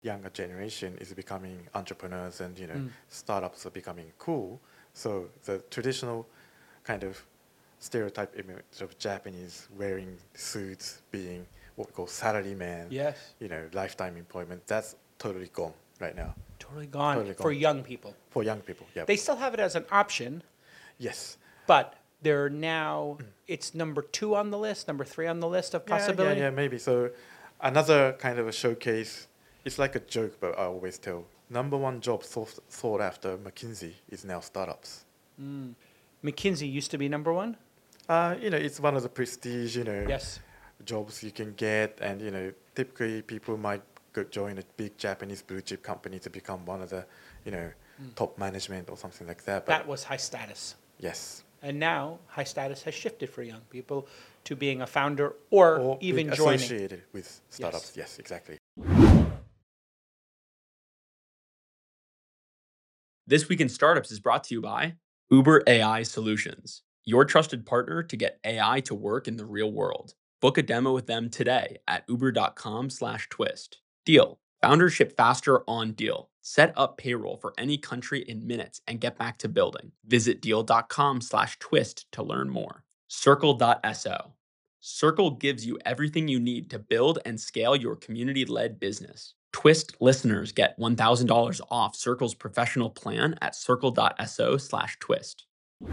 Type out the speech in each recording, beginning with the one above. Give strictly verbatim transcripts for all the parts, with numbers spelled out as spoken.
younger generation is becoming entrepreneurs and, you know, Mm. startups are becoming cool. So the traditional kind of stereotype image of Japanese wearing suits, being what we call salaryman, Yes. you know, lifetime employment, that's totally gone right now Totally gone Totally for gone. young people. for young people. Yeah. They still have it as an option, Yes. but they're now, it's number two on the list, number three on the list of Yeah, possibility. yeah, yeah, maybe. So another kind of a showcase, it's like a joke, but I always tell. Number one job sought, sought after McKinsey is now startups. Mm. McKinsey used to be number one? Uh, you know, it's one of the prestige, you know, Yes. jobs you can get, and you know, typically people might go join a big Japanese blue chip company to become one of the, you know, Mm. top management or something like that. But That was high status. yes, And now high status has shifted for young people to being a founder or, or even being joining. associated with startups. Yes, exactly. This Week in Startups is brought to you by Uber A I Solutions, your trusted partner to get A I to work in the real world. Book a demo with them today at uber.com slash twist. Deal. Founders ship faster on Deal. Set up payroll for any country in minutes and get back to building. Visit deal.com slash twist to learn more. Circle.so. Circle gives you everything you need to build and scale your community-led business. Twist listeners get one thousand dollars off Circle's professional plan at circle.so slash twist.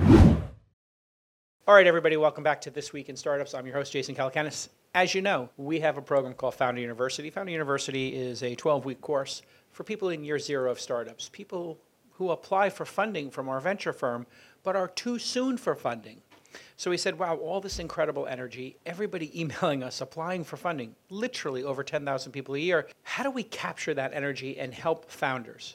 All right, everybody, welcome back to This Week in Startups. I'm your host, Jason Calacanis. As you know, we have a program called Founder University. Founder University is a twelve-week course for people in year zero of startups, people who apply for funding from our venture firm but are too soon for funding. So we said, wow, all this incredible energy, everybody emailing us, applying for funding, literally over ten thousand people a year. How do we capture that energy and help founders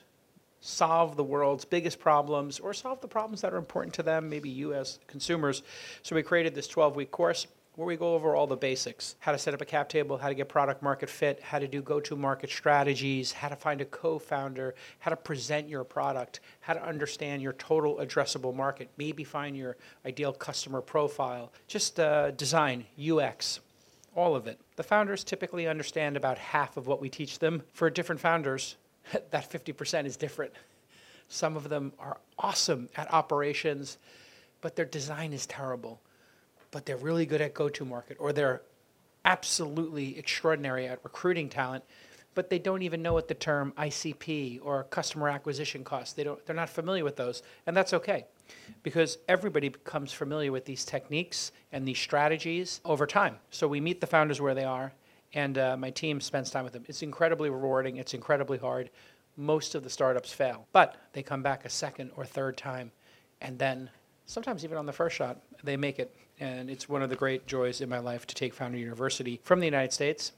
solve the world's biggest problems or solve the problems that are important to them, maybe you as consumers? So we created this twelve-week course where we go over all the basics: how to set up a cap table, how to get product market fit, how to do go-to-market strategies, how to find a co-founder, how to present your product, how to understand your total addressable market, maybe find your ideal customer profile, just uh, design, U X, all of it. The founders typically understand about half of what we teach them. For different founders, that fifty percent is different. Some of them are awesome at operations, but their design is terrible. But they're really good at go-to-market, or they're absolutely extraordinary at recruiting talent, but they don't even know what the term I C P or customer acquisition costs. They don't, they're not familiar with those, and that's okay, because everybody becomes familiar with these techniques and these strategies over time. So we meet the founders where they are, and uh, my team spends time with them. It's incredibly rewarding. It's incredibly hard. Most of the startups fail, but they come back a second or third time, and then sometimes even on the first shot, they make it. And it's one of the great joys in my life to take Founder University from the United States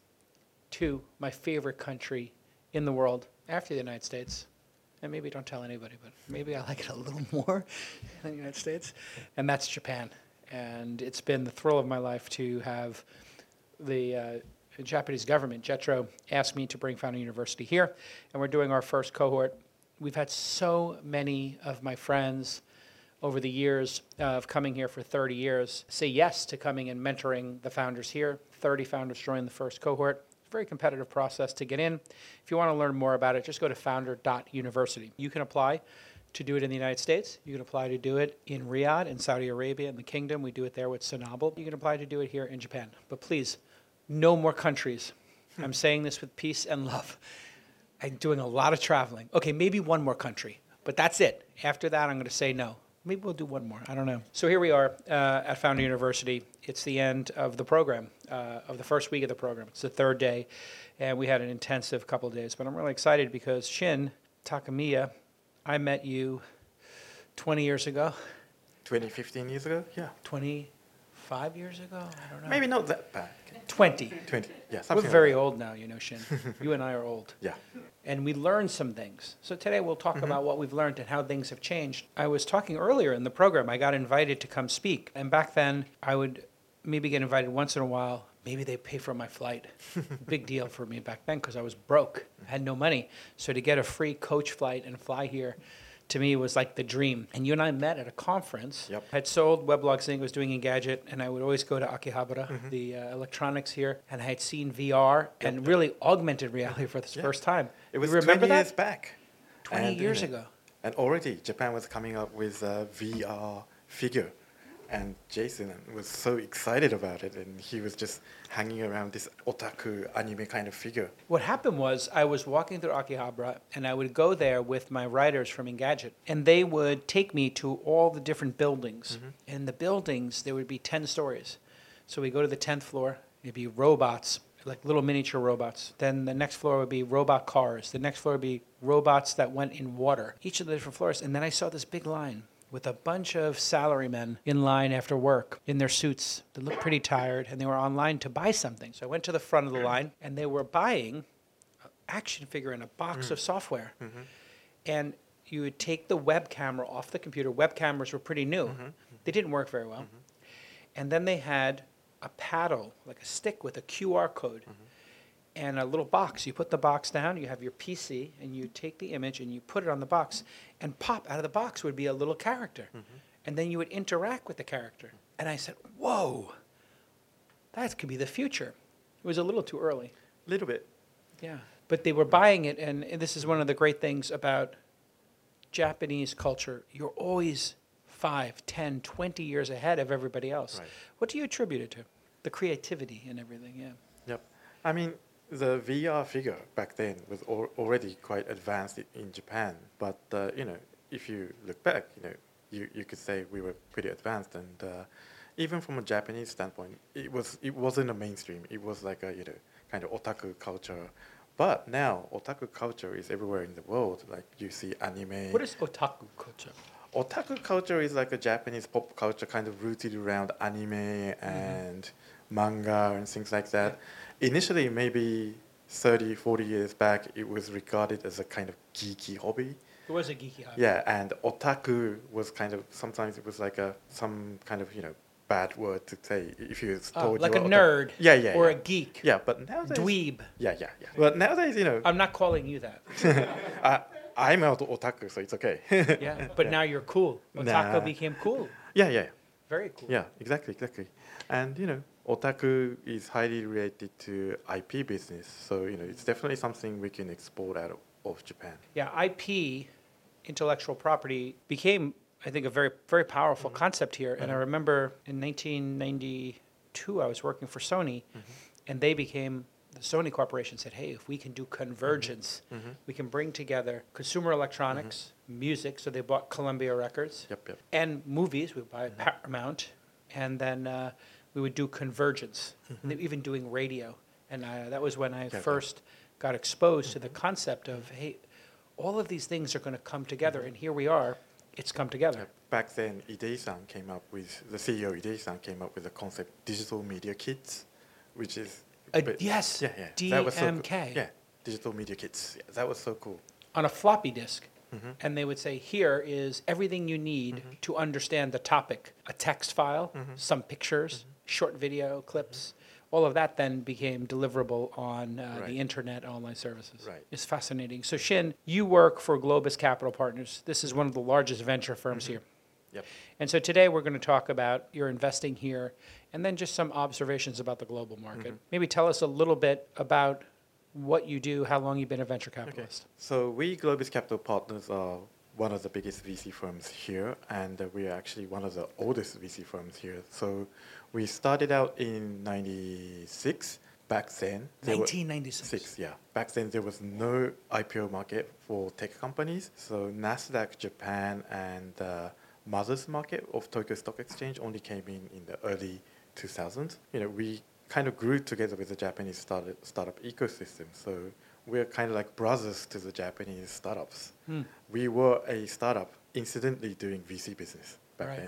to my favorite country in the world after the United States. And maybe don't tell anybody, but maybe I like it a little more than the United States. And that's Japan. And it's been the thrill of my life to have the uh, Japanese government, JETRO, asked me to bring Founder University here. And we're doing our first cohort. We've had so many of my friends over the years of coming here for thirty years, say yes to coming and mentoring the founders here. thirty founders joined the first cohort. It's a very competitive process to get in. If you want to learn more about it, just go to founder dot university. You can apply to do it in the United States. You can apply to do it in Riyadh, in Saudi Arabia, in the kingdom. We do it there with Sonable. You can apply to do it here in Japan. But please, no more countries. I'm saying this with peace and love. I'm doing a lot of traveling. Okay, maybe one more country, but that's it. After that, I'm going to say no. Maybe we'll do one more. I don't know. So here we are uh, at Founder University. It's the end of the program, uh, of the first week of the program. It's the third day, and we had an intensive couple of days. But I'm really excited because Shin Takamiya, I met you twenty years ago. twenty, fifteen years ago? Yeah. twenty-five years ago? I don't know. Maybe not that bad. twenty. twenty, yeah. We're something very like old now, you know, Shin. You and I are old. that. Yeah. And we learned some things. So today we'll talk Mhm. about what we've learned and how things have changed. I was talking earlier in the program, I got invited to come speak. And back then, I would maybe get invited once in a while. Maybe they pay for my flight. Big deal for me back then because I was broke. I had no money. So to get a free coach flight and fly here to me was like the dream. And you and I met at a conference. Yep. I had sold Weblog Sync, was doing Engadget, and I would always go to Akihabara, Mm-hmm. the uh, electronics here, and I had seen V R and really augmented reality for the Yeah. first time. It was you remember twenty years that? back. twenty And, years you know, ago. And already Japan was coming up with a V R figure. And Jason was so excited about it, and he was just hanging around this otaku anime kind of figure. What happened was I was walking through Akihabara, and I would go there with my writers from Engadget, and they would take me to all the different buildings. Mm-hmm. In the buildings, there would be ten stories. So we go to the tenth floor, it'd be robots, like little miniature robots. Then the next floor would be robot cars. The next floor would be robots that went in water, each of the different floors. And then I saw this big line with a bunch of salarymen in line after work in their suits. They looked pretty tired, and they were online to buy something. So I went to the front of the line, and they were buying an action figure and a box of software. Mm-hmm. And you would take the web camera off the computer. Web cameras were pretty new. Mm-hmm. They didn't work very well. And then they had a paddle, like a stick with a Q R code, and a little box. You put the box down, you have your P C, and you take the image and you put it on the box, and pop out of the box would be a little character. And then you would interact with the character. And I said, whoa, that could be the future. It was a little too early. A little bit. Yeah. But they were buying it, and this is one of the great things about Japanese culture. You're always five, ten, twenty years ahead of everybody else. Right. What do you attribute it to? The creativity and everything, yeah. Yep. I mean, the V R figure back then was al- already quite advanced i- in Japan. But, uh, you know, if you look back, you know, you, you could say we were pretty advanced. And uh, even from a Japanese standpoint, it, was, it wasn't a mainstream. It was like a, you know, kind of otaku culture. But now, otaku culture is everywhere in the world. Like, you see anime. What is otaku culture? Otaku culture is like a Japanese pop culture kind of rooted around anime and manga and things like that. Initially, maybe thirty, forty years back, it was regarded as a kind of geeky hobby. It was a geeky hobby. Yeah, and otaku was kind of, sometimes it was like a some kind of, you know, bad word to say if you Oh, told like you a were nerd. Yeah, yeah, Or yeah. a geek. Yeah, but nowadays... Dweeb. Yeah, yeah, yeah. But nowadays, you know, I'm not calling you that. I, I'm out otaku, so it's okay. Yeah. But Yeah. now you're cool. Otaku Nah. became cool. Yeah, yeah. Very cool. Yeah, exactly, exactly. And, you know, otaku is highly related to I P business. So, you know, it's definitely something we can export out of, of Japan. Yeah, I P, intellectual property, became, I think, a very, very powerful concept here. And I remember in nineteen ninety-two, I was working for Sony, and they became, the Sony Corporation said, hey, if we can do convergence, we can bring together consumer electronics, music, so they bought Columbia Records, Yep, yep. and movies, we would buy Paramount, and then uh, we would do convergence, and they were even doing radio. And I, that was when I Okay. first got exposed to the concept of, hey, all of these things are going to come together, and here we are, it's come together. Back then, Idei-san came up with, the C E O Idei-san came up with the concept digital media kits, which is... Uh, but- yes, yeah, yeah. D that was so cool. M K. Yeah, digital media kits. Yeah, that was so cool. On a floppy disk. Mm-hmm. And they would say, here is everything you need to understand the topic. A text file, Mm-hmm. some pictures, short video clips. All of that then became deliverable on uh, Right. the internet online services. Right. It's fascinating. So Shin, you work for Globus Capital Partners. This is one of the largest venture firms here. Yep. And so today we're going to talk about your investing here and then just some observations about the global market. Maybe tell us a little bit about what you do, how long you've been a venture Okay. capitalist. So we, Globus Capital Partners, are one of the biggest V C firms here, and uh, we are actually one of the oldest V C firms here. So we started out in ninety-six. Back then, there were- nineteen ninety-six. Six, yeah. Back then, there was no I P O market for tech companies. So NASDAQ Japan and uh, Mother's market of Tokyo Stock Exchange only came in in the early two thousands. You know, we kind of grew together with the Japanese startup, startup ecosystem. So we're kind of like brothers to the Japanese startups. Hmm. We were a startup incidentally doing V C business back Right. then.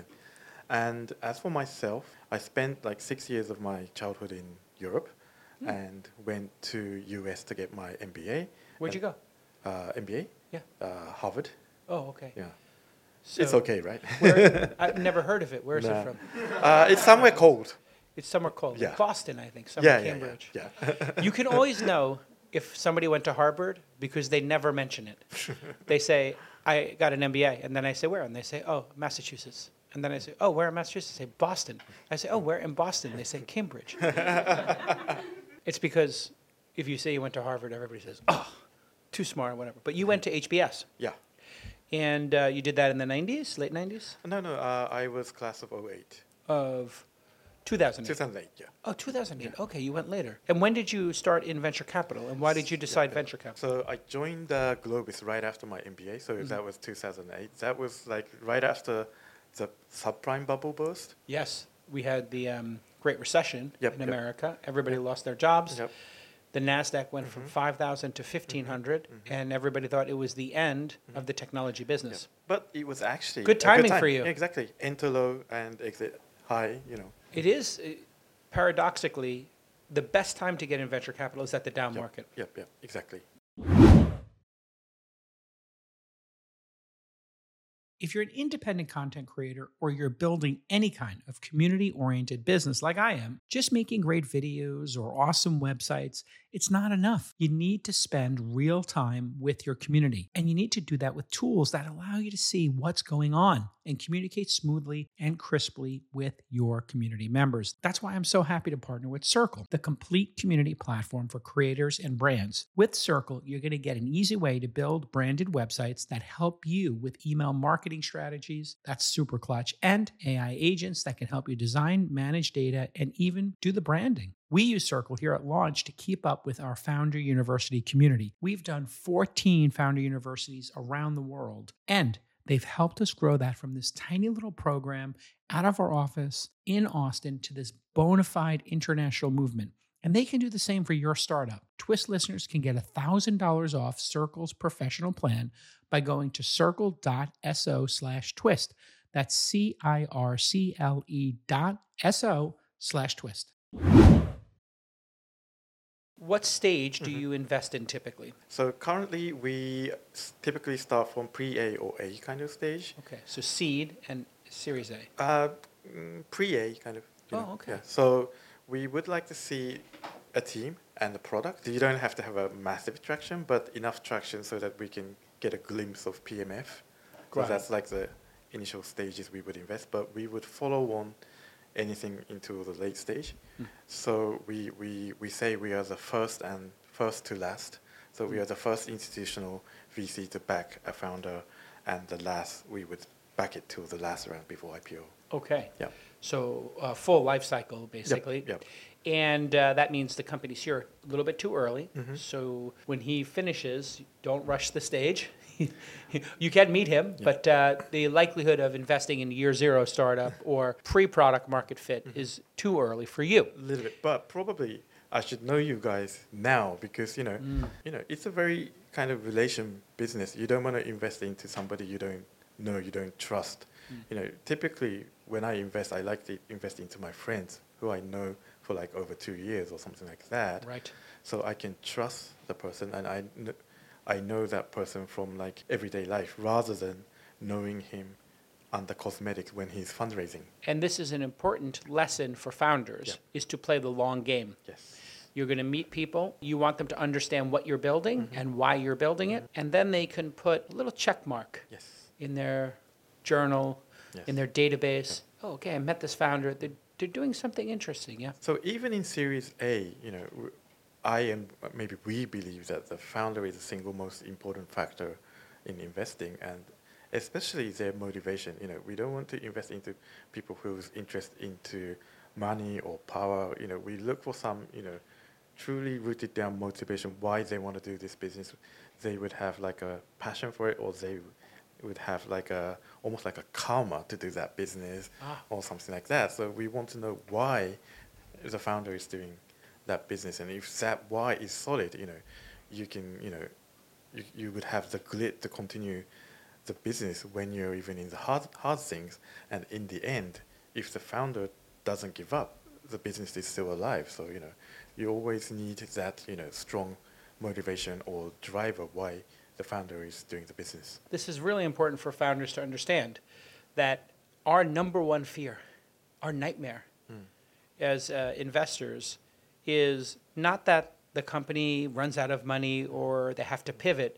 And as for myself, I spent like six years of my childhood in Europe and went to U S to get my M B A. Where'd you go? Uh, M B A? Yeah. Uh, Harvard. Oh, okay. Yeah. So it's okay, right? where, I've never heard of it. Where is Nah. it from? uh, it's somewhere cold. It's somewhere called Yeah. Boston, I think. Somewhere Yeah, yeah, Cambridge. yeah, yeah. You can always know if somebody went to Harvard because they never mention it. They say, I got an M B A, and then I say, where? And they say, oh, Massachusetts. And then I say, oh, where in Massachusetts? They say, Boston. I say, oh, where in Boston? They say, Cambridge. It's because if you say you went to Harvard, everybody says, oh, too smart or whatever. But you went to H B S. Yeah. And uh, you did that in the nineties, late nineties? No, no, uh, I was class of oh eight. Of two thousand eight? two thousand eight, yeah. Oh, two thousand eight. Okay, you went later. And when did you start in venture capital? And why did you decide Yeah. venture capital? So I joined uh, Globis right after my M B A, so that was two thousand eight. That was like right after the subprime bubble burst. Yes, we had the um, Great Recession Yep, in yep. America. Everybody lost their jobs. Yep. The NASDAQ went from five thousand to fifteen hundred, and everybody thought it was the end of the technology business. But it was actually Good a timing time. for you. Exactly. Enter low and exit high, you know. It is, uh, paradoxically, the best time to get in venture capital is at the down Yep, market. Yep, yep, exactly. If you're an independent content creator or you're building any kind of community-oriented business like I am, just making great videos or awesome websites, it's not enough. You need to spend real time with your community. And you need to do that with tools that allow you to see what's going on and communicate smoothly and crisply with your community members. That's why I'm so happy to partner with Circle, the complete community platform for creators and brands. With Circle, you're going to get an easy way to build branded websites that help you with email marketing strategies. That's super clutch. And A I agents that can help you design, manage data, and even do the branding. We use Circle here at Launch to keep up with our Founder University community. We've done fourteen Founder Universities around the world, and they've helped us grow that from this tiny little program out of our office in Austin to this bona fide international movement. And they can do the same for your startup. Twist listeners can get one thousand dollars off Circle's professional plan by going to circle.so slash twist. That's C-I-R-C-L-E dot S-O slash twist. What stage do you invest in typically? So currently we s- typically start from pre-A or A kind of stage. Okay, so seed and Series A. Uh, mm, pre-A kind of. you Oh, know, okay. Yeah. So we would like to see a team and a product. You don't have to have a massive traction, but enough traction so that we can get a glimpse of P M F. So Right. that's like the initial stages we would invest, but we would follow on anything into the late stage. Mm. So we, we, we say we are the first and first to last. So we are the first institutional V C to back a founder, and the last we would back it to the last round before I P O. Okay. Yeah. So uh, full life cycle, basically. Yep. And uh, that means the company's here a little bit too early. Mhm. So when he finishes, don't rush the stage. You can meet him, Yeah. but uh, the likelihood of investing in year zero startup or pre-product market fit is too early for you. A little bit, but probably I should know you guys now because you know, Mm. you know, it's a very kind of relation business. You don't want to invest into somebody you don't know, you don't trust. Mm. You know, typically when I invest, I like to invest into my friends who I know for like over two years or something like that. Right. So I can trust the person, and I, kn- I know that person from like everyday life rather than knowing him under cosmetics when he's fundraising. And this is an important lesson for founders, Yeah. is to play the long game. Yes. You're going to meet people. You want them to understand what you're building Mm-hmm. and why you're building it. And then they can put a little check mark Yes. in their journal, Yes. in their database. Oh, okay, I met this founder. They're, they're doing something interesting, yeah? So even in Series A, you know, w- I am maybe we believe that the founder is the single most important factor in investing, and especially their motivation. You know, we don't want to invest into people whose interest into money or power. You know, we look for some, you know, truly rooted down motivation why they want to do this business. They would have like a passion for it, or they would have like a almost like a karma to do that business Ah. or something like that. So we want to know why the founder is doing that business, and if that why is solid, you know, you can, you know, you, you would have the grit to continue the business when you're even in the hard hard things. And in the end, if the founder doesn't give up, the business is still alive. So you know, you always need that, you know, strong motivation or driver why the founder is doing the business. This is really important for founders to understand that our number one fear, our nightmare Mm. as uh, investors is not that the company runs out of money or they have to pivot.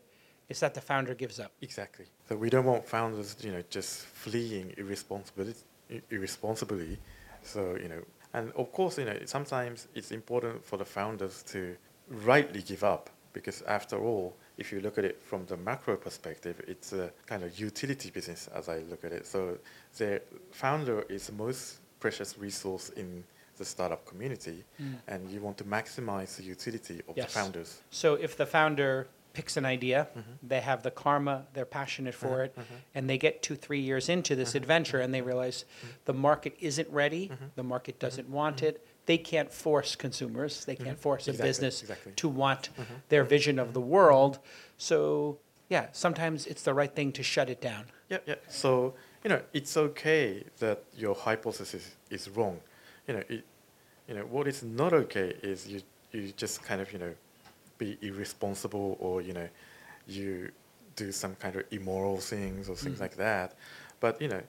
is that the founder gives up. Exactly. So we don't want founders, you know, just fleeing irresponsibility, irresponsibly. So, you know, and of course, you know, sometimes it's important for the founders to rightly give up, because after all, if you look at it from the macro perspective, it's a kind of utility business as I look at it. So the founder is the most precious resource in the startup community, mm. and you want to maximize the utility of yes. the founders. So if the founder picks an idea, mm-hmm. they have the karma, they're passionate for mm-hmm. it, mm-hmm. and they get two, three years into this mm-hmm. adventure mm-hmm. and they realize mm-hmm. the market isn't ready, mm-hmm. the market doesn't mm-hmm. want mm-hmm. it, they can't force consumers, they can't mm-hmm. force exactly. a business exactly. to want mm-hmm. their vision of the world. So yeah, sometimes it's the right thing to shut it down. Yeah, yeah. So, you know, it's okay that your hypothesis is wrong. You know, it, you know, what is not okay is you, you just kind of, you know, be irresponsible, or, you know, you do some kind of immoral things or things mm. like that. But, you know,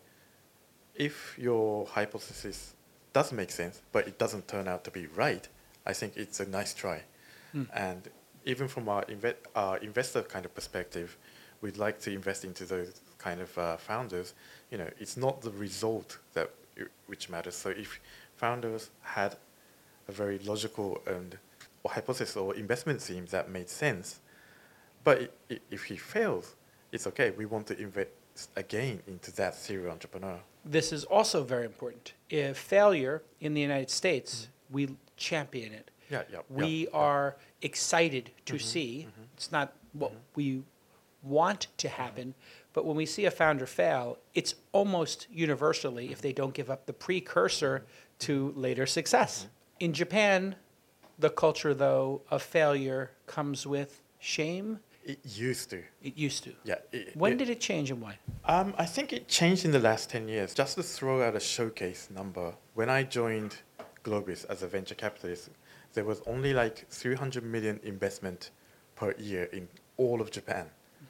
if your hypothesis does make sense, but it doesn't turn out to be right, I think it's a nice try. Mm. And even from our, inve- our investor kind of perspective, we'd like to invest into those kind of uh, founders. You know, it's not the result that which matters. So if founders had a very logical and or hypothesis or investment theme that made sense, but it, it, if he fails, it's okay. We want to invest again into that serial entrepreneur. This is also very important. If failure in the United States, mm-hmm. we champion it. Yeah, yeah. We yeah, are yeah. excited to mm-hmm, see. Mm-hmm. It's not what mm-hmm. we want to happen, mm-hmm. but when we see a founder fail, it's almost universally, mm-hmm. if they don't give up, the precursor mm-hmm. to later success. Mm-hmm. In Japan, the culture, though, of failure comes with shame. It used to. It used to. Yeah. It, when it, did it change and why? Um, I think it changed in the last ten years. Just to throw out a showcase number, when I joined Globis as a venture capitalist, there was only like three hundred million investment per year in all of Japan.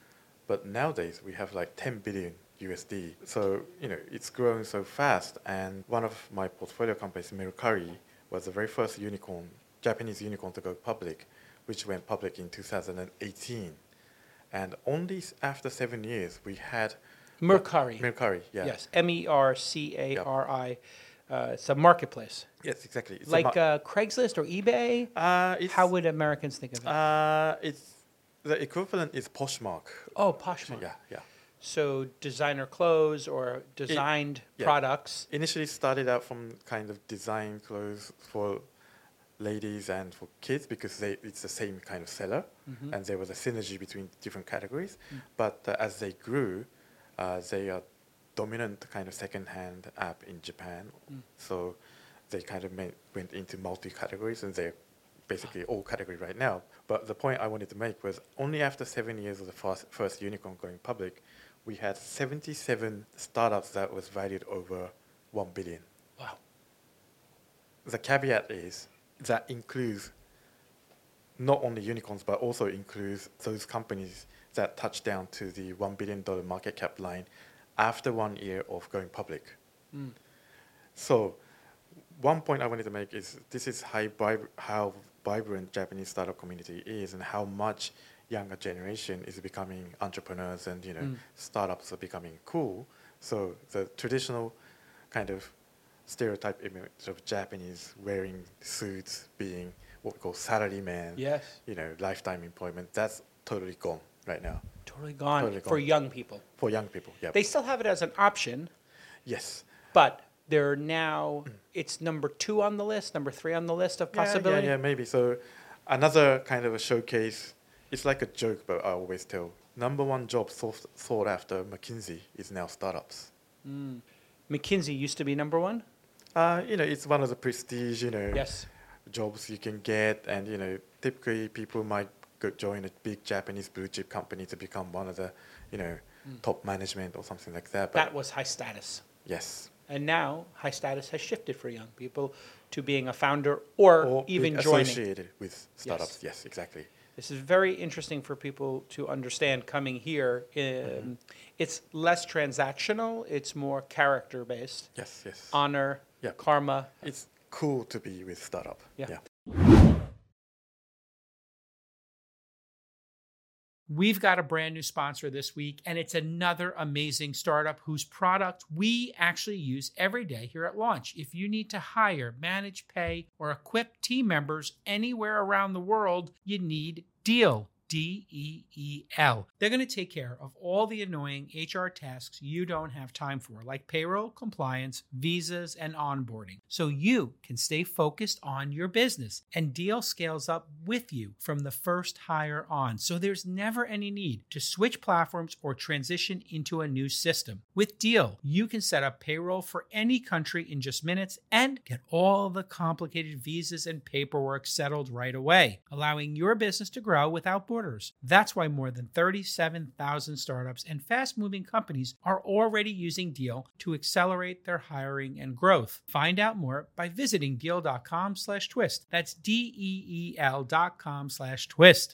But nowadays, we have like ten billion U S D. So, you know, it's growing so fast. And one of my portfolio companies, Mercari, was the very first unicorn, Japanese unicorn to go public, which went public in two thousand eighteen. And only after seven years, we had... Mercari. Uh, Mercari, yeah. Yes, M E R C A R I. Uh, it's a marketplace. Yes, exactly. It's like ma- uh, Craigslist or eBay? Uh, it's, How would Americans think of it? Uh, it's the equivalent is Poshmark. Oh, Poshmark. Yeah, yeah. So designer clothes or designed it, yeah. products. Initially started out from kind of design clothes for ladies and for kids, because they, it's the same kind of seller, mm-hmm. and there was a synergy between different categories. Mm. But uh, as they grew, uh, they are dominant kind of second-hand app in Japan. Mm. So they kind of made, went into multi-categories, and they're basically all category right now. But the point I wanted to make was only after seven years of the first, first unicorn going public, we had seventy-seven startups that was valued over one billion. Wow. The caveat is that includes not only unicorns, but also includes those companies that touch down to the one billion dollars market cap line after one year of going public. Mm. So one point I wanted to make is this is how, vib- how vibrant Japanese startup community is, and how much younger generation is becoming entrepreneurs, and, you know, mm. startups are becoming cool. So the traditional kind of stereotype image of Japanese wearing suits, being what we call salaryman, yes. you know, lifetime employment, that's totally gone right now. Totally gone, totally gone. For young people. For young people, yeah. They still have it as an option. Yes. But they're now, mm. it's number two on the list, number three on the list of yeah, possibility. Yeah, yeah, maybe. So another kind of a showcase, it's like a joke, but I always tell, number one job sought, sought after McKinsey is now startups. Mm. McKinsey used to be number one? Uh, you know, it's one of the prestige, you know, yes. jobs you can get. And, you know, typically people might go join a big Japanese blue chip company to become one of the, you know, mm. top management or something like that. But that was high status. Yes. And now high status has shifted for young people to being a founder or, or even joining. Associated with startups. Yes, yes, exactly. This is very interesting for people to understand coming here. Um, mm-hmm. It's less transactional. It's more character-based. Yes, yes. Honor, yeah. karma. It's cool to be with startup. Yeah. yeah. We've got a brand new sponsor this week, and it's another amazing startup whose product we actually use every day here at Launch. If you need to hire, manage, pay, or equip team members anywhere around the world, you need Deal. D E E L. They're going to take care of all the annoying H R tasks you don't have time for, like payroll, compliance, visas, and onboarding, so you can stay focused on your business. And Deal scales up with you from the first hire on, so there's never any need to switch platforms or transition into a new system. With Deal, you can set up payroll for any country in just minutes and get all the complicated visas and paperwork settled right away, allowing your business to grow without borders. That's why more than thirty-seven thousand startups and fast-moving companies are already using Deal to accelerate their hiring and growth. Find out more by visiting deal.com slash twist. That's D-E-E-L dot com slash twist.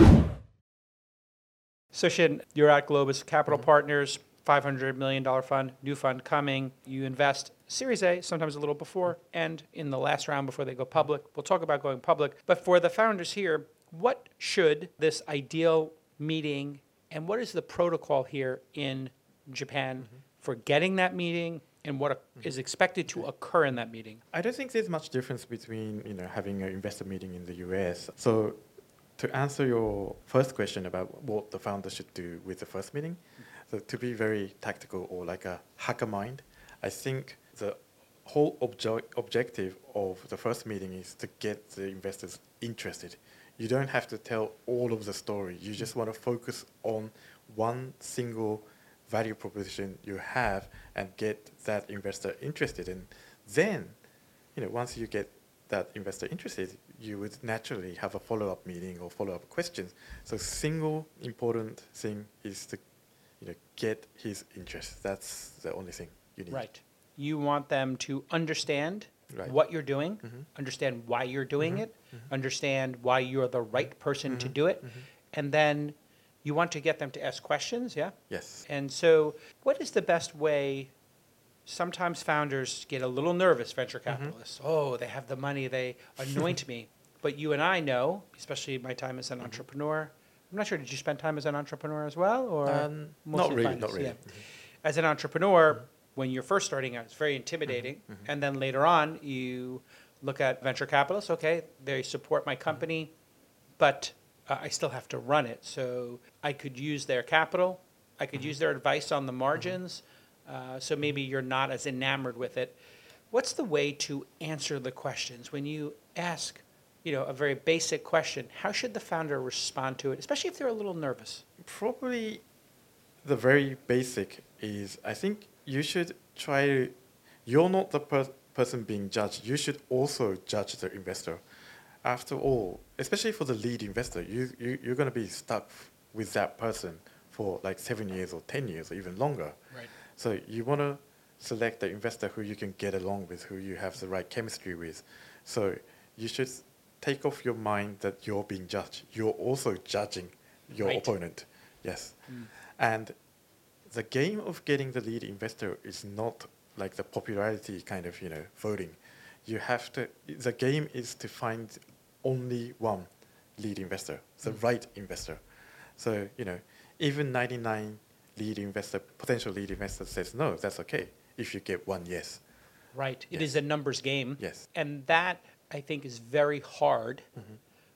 So Shin, you're at Globus Capital mm-hmm. Partners, five hundred million dollars fund, new fund coming. You invest Series A, sometimes a little before, and in the last round before they go public. We'll talk about going public. But for the founders here, what should this ideal meeting, and what is the protocol here in Japan mm-hmm. for getting that meeting, and what mm-hmm. is expected to occur in that meeting? I don't think there's much difference between, you know, having an investor meeting in the U S. So to answer your first question about what the founder should do with the first meeting, mm-hmm. so to be very tactical or like a hacker mind, I think the whole obje- objective of the first meeting is to get the investors interested. You don't have to tell all of the story. You just want to focus on one single value proposition you have and get that investor interested. And then, you know, once you get that investor interested, you would naturally have a follow-up meeting or follow-up questions. So single important thing is to, you know, get his interest. That's the only thing you need. Right. You want them to understand right. what you're doing, mm-hmm. understand why you're doing mm-hmm. it, mm-hmm. understand why you're the right person mm-hmm. to do it, mm-hmm. and then you want to get them to ask questions, yeah? Yes. And so what is the best way? Sometimes founders get a little nervous, venture capitalists. Mm-hmm. Oh, they have the money, they anoint me. But you and I know, especially my time as an mm-hmm. entrepreneur, I'm not sure, did you spend time as an entrepreneur as well? Or um, not really, finance? not really. Yeah. Mm-hmm. As an entrepreneur, mm-hmm. when you're first starting out, it's very intimidating. Mm-hmm. Mm-hmm. And then later on, you look at venture capitalists. Okay, they support my company, mm-hmm. but uh, I still have to run it. So I could use their capital. I could mm-hmm. use their advice on the margins. Mm-hmm. Uh, so maybe you're not as enamored with it. What's the way to answer the questions? When you ask, you know, a very basic question, how should the founder respond to it, especially if they're a little nervous? Probably the very basic is, I think you should try to, you're not the per- person being judged. You should also judge the investor. After all, especially for the lead investor, you, you, you're going to be stuck with that person for like seven years or ten years or even longer. Right. So you want to select the investor who you can get along with, who you have the right chemistry with. So you should take off your mind that you're being judged. You're also judging your right. opponent. Yes. Mm. And the game of getting the lead investor is not like the popularity kind of, you know, voting. You have to, the game is to find only one lead investor, the mm. right investor. So, you know, even ninety-nine lead investor, potential lead investor says, no, that's okay if you get one yes. Right. Yes. It is a numbers game. Yes. And that, I think, is very hard mm-hmm.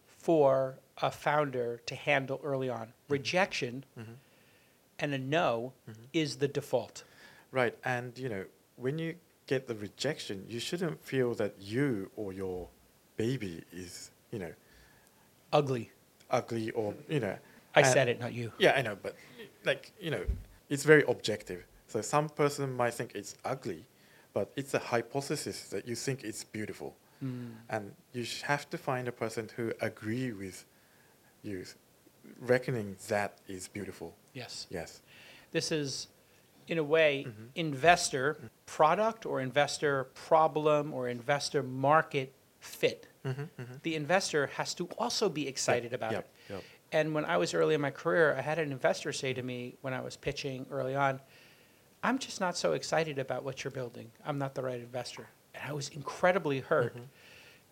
for a founder to handle early on. Mm-hmm. Rejection mm-hmm. and a no mm-hmm. is the default. Right. And, you know, when you get the rejection, you shouldn't feel that you or your baby is, you know, ugly. Ugly or, you know. I said it, not you. Yeah, I know. But, like, you know, it's very objective. So some person might think it's ugly, but it's a hypothesis that you think it's beautiful. Mm. And you have to find a person who agree with you, reckoning that is beautiful. Yes. Yes. This is, in a way, mm-hmm. investor mm-hmm. product or investor problem or investor market fit. Mm-hmm, mm-hmm. The investor has to also be excited yep, about yep, it. Yep. And when I was early in my career, I had an investor say to me when I was pitching early on, I'm just not so excited about what you're building. I'm not the right investor. And I was incredibly hurt. Mm-hmm.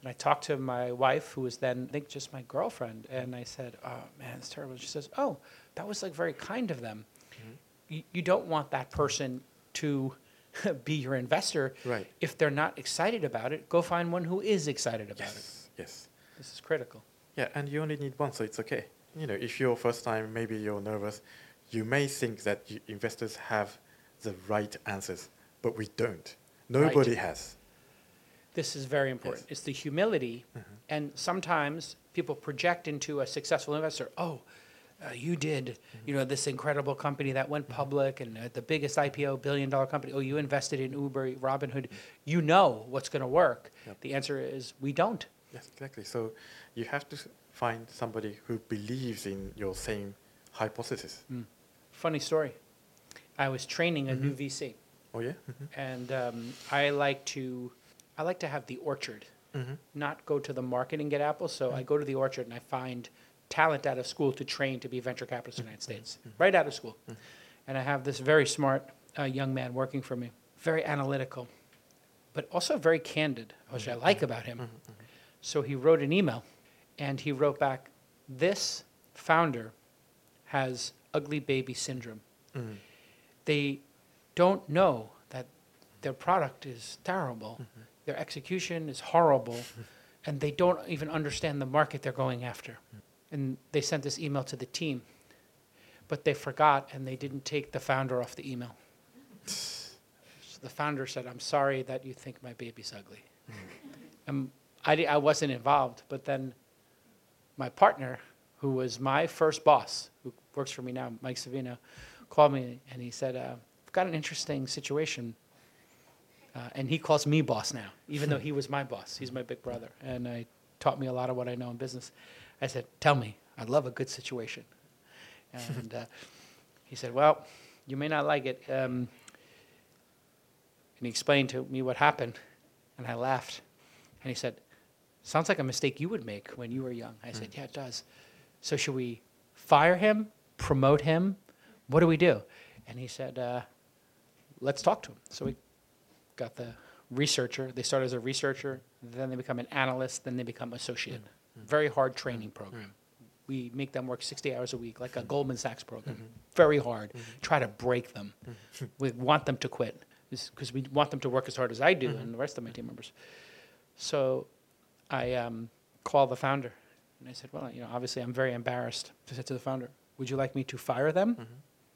And I talked to my wife, who was then, I think, just my girlfriend, and I said, oh, man, it's terrible. She says, oh, that was like very kind of them. Mm-hmm. You, you don't want that person to be your investor. Right. If they're not excited about it, go find one who is excited about yes. it. Yes. This is critical. Yeah, and you only need one, so it's okay. You know, if you're first time, maybe you're nervous, you may think that you, investors have the right answers, but we don't. Nobody Right. has. This is very important. Yes. It's the humility, Mm-hmm. and sometimes people project into a successful investor, oh, uh, you did, Mm-hmm. you know, this incredible company that went public and uh, the biggest I P O, billion dollar company. Oh, you invested in Uber, Robinhood. You know what's going to work. Yep. The answer is we don't. Yes, exactly. So you have to s- find somebody who believes in your same hypothesis. Mm. Funny story. I was training a new Mhm. V C, Oh yeah. Mm-hmm. and um, I like to, I like to have the orchard, Mm-hmm. not go to the market and get apples. So I go to the orchard and I find talent out of school to train to be venture capitalists in the United States, right out of school. And I have this very smart uh, young man working for me, very analytical, but also very candid, which I like about him. So he wrote an email, and he wrote back, this founder has ugly baby syndrome. Mm-hmm. They don't know that their product is terrible, Mm-hmm. their execution is horrible, and they don't even understand the market they're going after. And they sent this email to the team, but they forgot and they didn't take the founder off the email. So the founder said, I'm sorry that you think my baby's ugly. And I, di- I wasn't involved, but then my partner, who was my first boss, who works for me now, Mike Savino, called me and he said, uh, I've got an interesting situation. Uh, and he calls me boss now, even though he was my boss. He's my big brother. And I taught me a lot of what I know in business. I said, tell me, I love a good situation. And uh, he said, well, you may not like it. Um, and he explained to me what happened. And I laughed. And he said, sounds like a mistake you would make when you were young. I said, yeah, it does. So should we fire him, promote him? What do we do? And he said, uh, let's talk to him. So we got the researcher. They start as a researcher, then they become an analyst, then they become associate. Mm-hmm. Very hard training program. Mm-hmm. We make them work sixty hours a week, like a Goldman Sachs program. Mm-hmm. Very hard. Mm-hmm. Try to break them. Mm-hmm. We want them to quit because we want them to work as hard as I do mm-hmm. and the rest of my team members. So I um, called the founder, and I said, well, you know, obviously I'm very embarrassed. I said to the founder, would you like me to fire them mm-hmm.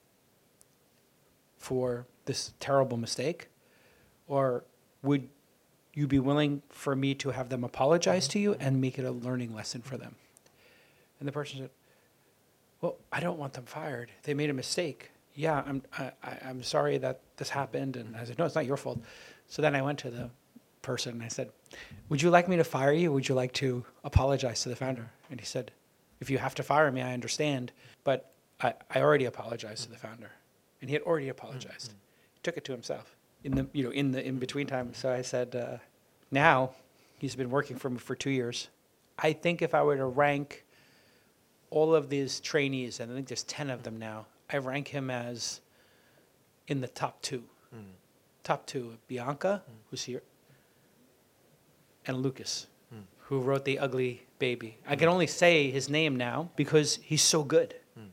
for this terrible mistake? Or would you be willing for me to have them apologize mm-hmm. to you and make it a learning lesson for them? And the person said, well, I don't want them fired. They made a mistake. Yeah, I'm, I, I'm sorry that this happened. And I said, no, it's not your fault. So then I went to the person and I said, would you like me to fire you? Or would you like to apologize to the founder? And he said, if you have to fire me, I understand. But I, I already apologized mm-hmm. to the founder. And he had already apologized. Mm-hmm. He took it to himself. In the you know in the in between time, so I said, uh, now he's been working for me for two years. I think if I were to rank all of these trainees, and I think there's ten of them now, I rank him as in the top two. Mm. Top two: Bianca, mm. who's here, and Lucas, mm. who wrote The Ugly Baby. Mm. I can only say his name now because he's so good.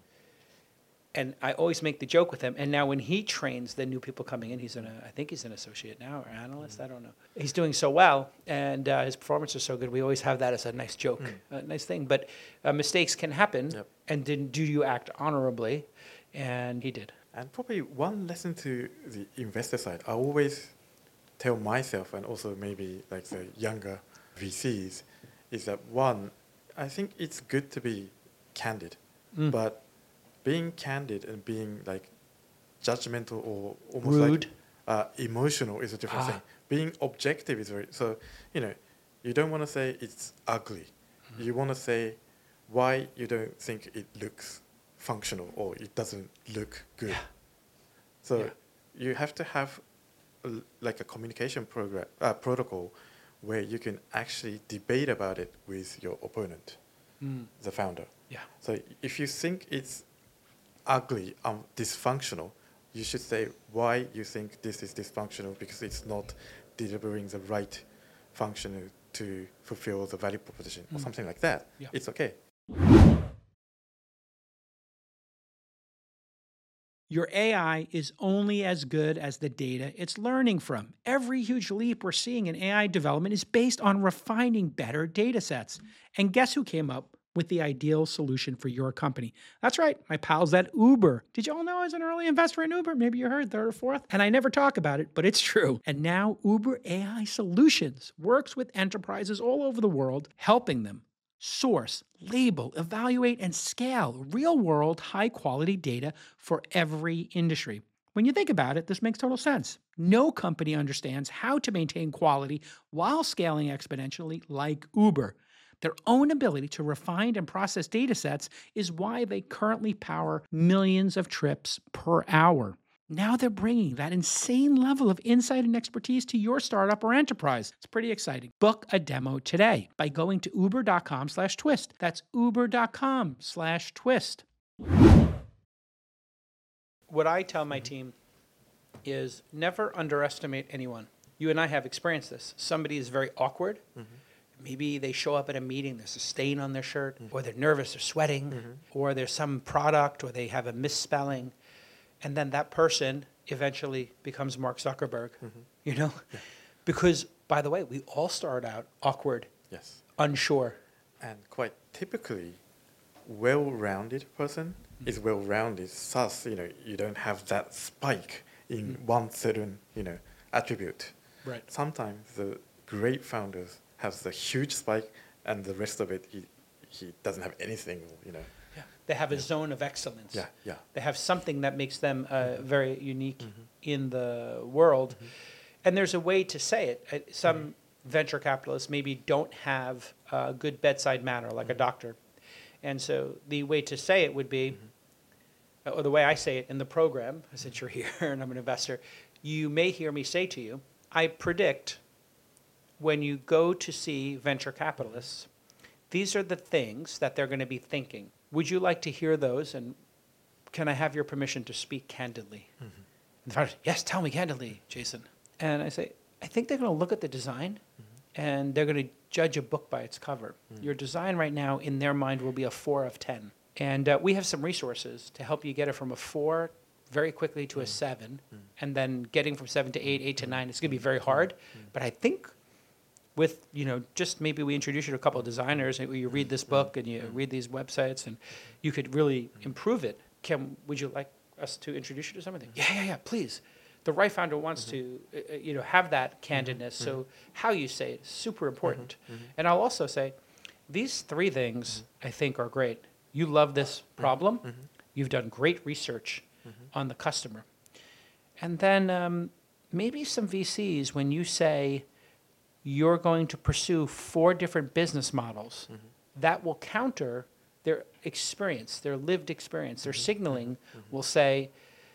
And I always make the joke with him. And now when he trains the new people coming in, he's an, I think he's an associate now or analyst. Mm. I don't know. He's doing so well, and uh, his performance is so good. We always have that as a nice joke, mm. a nice thing. But uh, mistakes can happen. Yep. And then do you act honorably? And he did. And probably one lesson to the investor side, I always tell myself and also maybe like the younger V Cs, is that one, I think it's good to be candid, mm. but being candid and being like judgmental or almost rude, like uh, emotional is a different ah. thing. Being objective is very, so, you know, you don't want to say it's ugly. Mm-hmm. You want to say why you don't think it looks functional or it doesn't look good. Yeah. So yeah. you have to have a, like a communication program, uh, protocol where you can actually debate about it with your opponent, mm. the founder. Yeah. So if you think it's ugly, um, dysfunctional, you should say why you think this is dysfunctional because it's not delivering the right functional to fulfill the value proposition or something like that, Yeah. it's okay. Your A I is only as good as the data it's learning from. Every huge leap we're seeing in A I development is based on refining better data sets. And guess who came up with the ideal solution for your company? That's right, my pals at Uber. Did you all know I was an early investor in Uber? Maybe you heard, third or fourth. And I never talk about it, but it's true. And now Uber A I Solutions works with enterprises all over the world, helping them source, label, evaluate, and scale real-world, high-quality data for every industry. When you think about it, this makes total sense. No company understands how to maintain quality while scaling exponentially like Uber. Their own ability to refine and process data sets is why they currently power millions of trips per hour. Now they're bringing that insane level of insight and expertise to your startup or enterprise. It's pretty exciting. Book a demo today by going to uber.com slash twist. That's uber.com slash twist. What I tell my team is never underestimate anyone. You and I have experienced this. Somebody is very awkward. Mm-hmm. Maybe they show up at a meeting, there's a stain on their shirt, mm-hmm. or they're nervous, they're sweating, mm-hmm. or there's some product, or they have a misspelling. And then that person eventually becomes Mark Zuckerberg, mm-hmm. you know? Yeah. Because, by the way, we all start out awkward, yes, unsure. And quite typically, well-rounded person mm-hmm. is well-rounded. Thus, you know, you don't have that spike in mm-hmm. one certain, you know, attribute. Right. Sometimes the great founders have the huge spike, and the rest of it, he, he doesn't have anything, you know. Yeah. They have a yeah. zone of excellence. Yeah, yeah. They have something that makes them uh, mm-hmm. very unique mm-hmm. in the world. Mm-hmm. And there's a way to say it. Some mm-hmm. venture capitalists maybe don't have a good bedside manner, like mm-hmm. a doctor. And so the way to say it would be, mm-hmm. or the way I say it in the program, since you're here and I'm an investor, you may hear me say to you, I predict when you go to see venture capitalists, these are the things that they're going to be thinking. Would you like to hear those? And can I have your permission to speak candidly? Mm-hmm. And the founder, yes, tell me candidly, Jason. And I say, I think they're going to look at the design mm-hmm. and they're going to judge a book by its cover. Mm-hmm. Your design right now, in their mind, will be a four of ten. And uh, we have some resources to help you get it from a four very quickly to mm-hmm. a seven. Mm-hmm. And then getting from seven to eight, eight to nine, it's going to be very hard. Mm-hmm. But I think with, you know, just maybe we introduce you to a couple of designers, and you read this book and you read these websites, and you could really improve it. Can, would you like us to introduce you to something? Yeah, yeah, yeah, please. The right founder wants to, uh, you know, have that candidness. So how you say it is super important. And I'll also say, these three things I think are great. You love this problem. You've done great research on the customer. And then um, maybe some V Cs, when you say, you're going to pursue four different business models mm-hmm. that will counter their experience, their lived experience. Their mm-hmm. signaling mm-hmm. will say,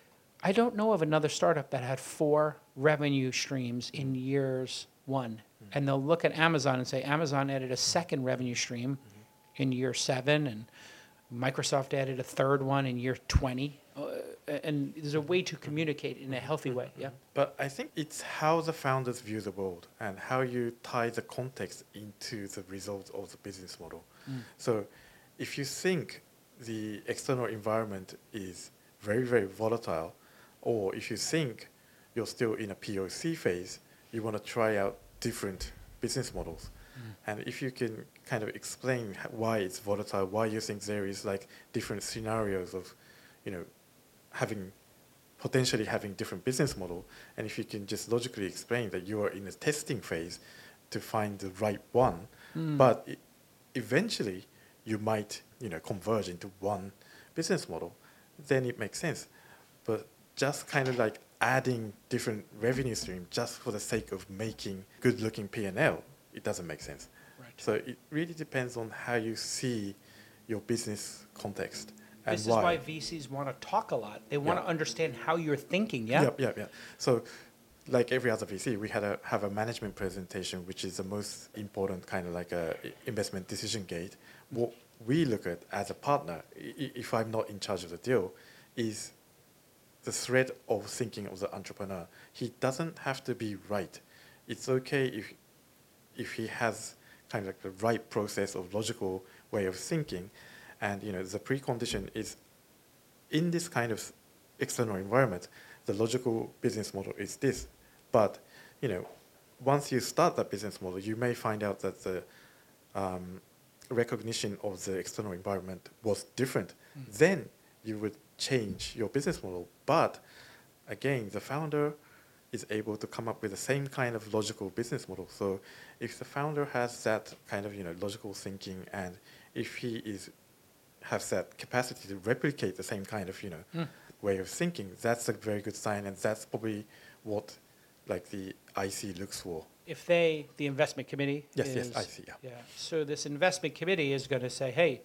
I don't know of another startup that had four revenue streams in years one. Mm-hmm. And they'll look at Amazon and say, Amazon added a second revenue stream mm-hmm. in year seven, and Microsoft added a third one in year twenty. Uh, and there's a way to communicate in a healthy way, yeah? But I think it's how the founders view the world and how you tie the context into the results of the business model. Mm. So if you think the external environment is very, very volatile, or if you think you're still in a P O C phase, you want to try out different business models. Mm. And if you can kind of explain why it's volatile, why you think there is like different scenarios of, you know, having potentially having different business model, and if you can just logically explain that you are in a testing phase to find the right one, mm. but it, eventually you might, you know, converge into one business model, then it makes sense. But just kind of like adding different revenue streams just for the sake of making good-looking P and L, it doesn't make sense. Right. So it really depends on how you see your business context. This is why. why V Cs want to talk a lot. They want yeah. to understand how you're thinking, yeah? Yeah, yeah, yeah. So like every other V C, we had a, have a management presentation, which is the most important kind of like a investment decision gate. What we look at as a partner, if I'm not in charge of the deal, is the thread of thinking of the entrepreneur. He doesn't have to be right. It's okay if if he has kind of like the right process of logical way of thinking, and you know the precondition is in this kind of external environment, the logical business model is this. But you know, once you start that business model, you may find out that the um, recognition of the external environment was different. Mm. Then you would change your business model. But again, the founder is able to come up with the same kind of logical business model. So if the founder has that kind of you know logical thinking, and if he is has that capacity to replicate the same kind of you know mm. way of thinking, that's a very good sign, and that's probably what like the I C looks for. If they, the investment committee, yes, is, yes, I C, yeah. yeah. So this investment committee is going to say, hey,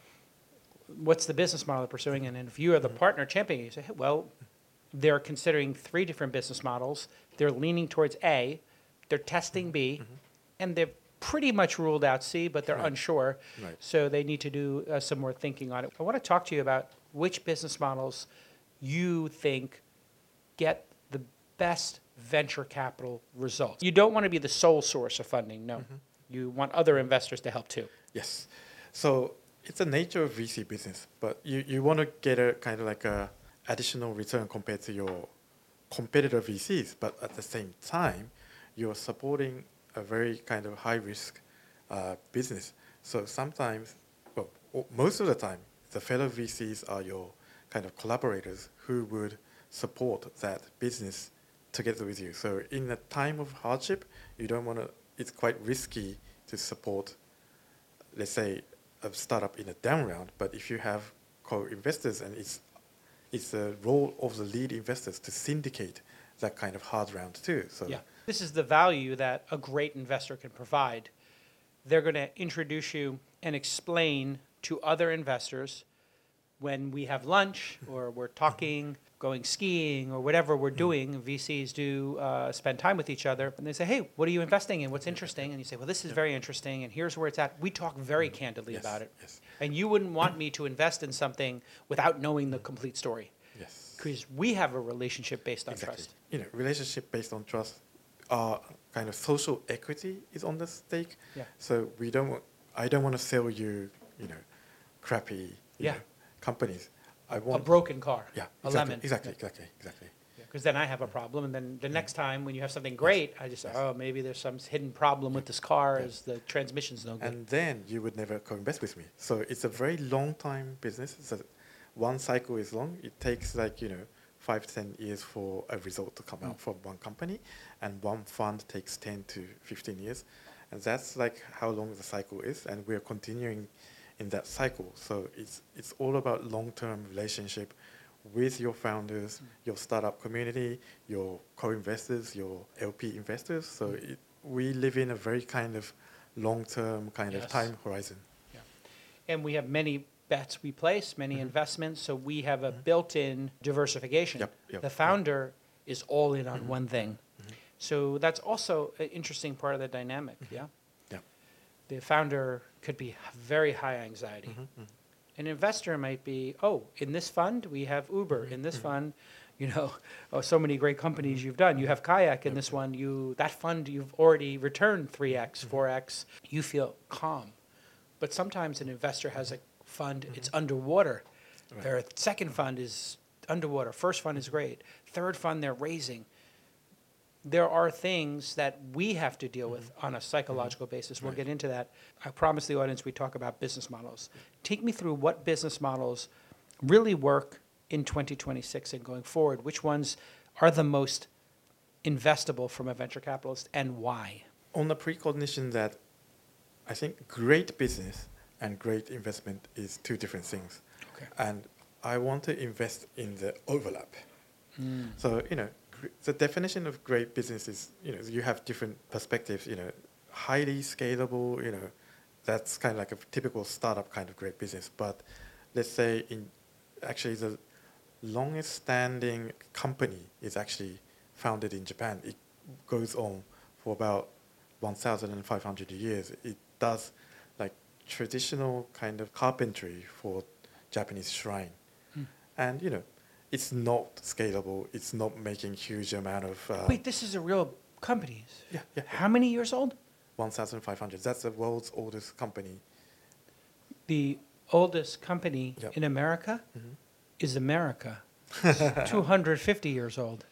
what's the business model they're pursuing? And if you are the mm-hmm. partner championing, you say, hey, well, they're considering three different business models. They're leaning towards A, they're testing B, mm-hmm. and they've pretty much ruled out C, but they're right. unsure. Right. So they need to do uh, some more thinking on it. I want to talk to you about which business models you think get the best venture capital results. You don't want to be the sole source of funding, no. Mm-hmm. You want other investors to help too. Yes. So it's the nature of V C business, but you, you want to get a kind of like a additional return compared to your competitor V Cs, but at the same time, you're supporting a very kind of high risk uh, business. So sometimes, well, most of the time, the fellow V Cs are your kind of collaborators who would support that business together with you. So in a time of hardship, you don't want to, it's quite risky to support, let's say, a startup in a down round, but if you have co-investors, and it's it's the role of the lead investors to syndicate that kind of hard round too. So yeah, this is the value that a great investor can provide. They're going to introduce you and explain to other investors when we have lunch or we're talking, going skiing or whatever we're doing. V Cs do uh, spend time with each other, and they say, hey, what are you investing in? What's interesting? And you say, well, this is very interesting, and here's where it's at. We talk very candidly yes, about it. Yes. And you wouldn't want me to invest in something without knowing the complete story. Yes. Because we have a relationship based on exactly. trust. You know, relationship based on trust, uh, kind of social equity is on the stake. Yeah. So we don't want, I don't want to sell you, you know, crappy you yeah. know, companies. I A want broken car, yeah, a exactly, lemon. Exactly, exactly, exactly. Because then I have a problem, and then the next time when you have something great, I just say, oh, maybe there's some hidden problem with this car, as the transmission's no good. And then you would never co-invest with me. So it's a very long time business. It's a, one cycle is long. It takes like, you know, five to ten years for a result to come mm. out from one company, and one fund takes ten to fifteen years. And that's like how long the cycle is, and we're continuing in that cycle. So it's it's all about long-term relationship with your founders, mm. your startup community, your co-investors, your L P investors. So mm. it, we live in a very kind of long-term kind yes. of time horizon. Yeah. And we have many bets we place, many mm-hmm. investments, so we have a mm-hmm. built-in diversification. Yep, yep, the founder yep. is all in on mm-hmm. one thing. Mm-hmm. So that's also an interesting part of the dynamic, mm-hmm. yeah? Yeah. The founder could be very high anxiety. Mm-hmm. Mm-hmm. An investor might be, oh, in this fund, we have Uber. In this mm-hmm. fund, you know, oh, so many great companies you've done. You have Kayak in yep. this one. You that fund, you've already returned three X, mm-hmm. four X. You feel calm. But sometimes an investor has a fund, mm-hmm. it's underwater. Right. Their second fund is underwater. First fund is great. Third fund, they're raising. There are things that we have to deal with on a psychological mm-hmm. basis. We'll right. get into that. I promise the audience we talk about business models. Take me through what business models really work in twenty twenty-six and going forward. Which ones are the most investable from a venture capitalist, and why? On the precognition that I think great business and great investment is two different things. Okay. And I want to invest in the overlap. Mm. So, you know, the definition of great business is, you know, you have different perspectives, you know, highly scalable, you know, that's kind of like a typical startup kind of great business. But let's say in actually the longest standing company is actually founded in Japan. It goes on for about one thousand five hundred years. It does like traditional kind of carpentry for Japanese shrine. Hmm. And, you know, it's not scalable. It's not making huge amount of... Uh, Wait, this is a real company? Yeah, yeah. How many years old? one thousand five hundred. That's the world's oldest company. The oldest company Yep. in America Mhm. is America. It's two hundred fifty years old.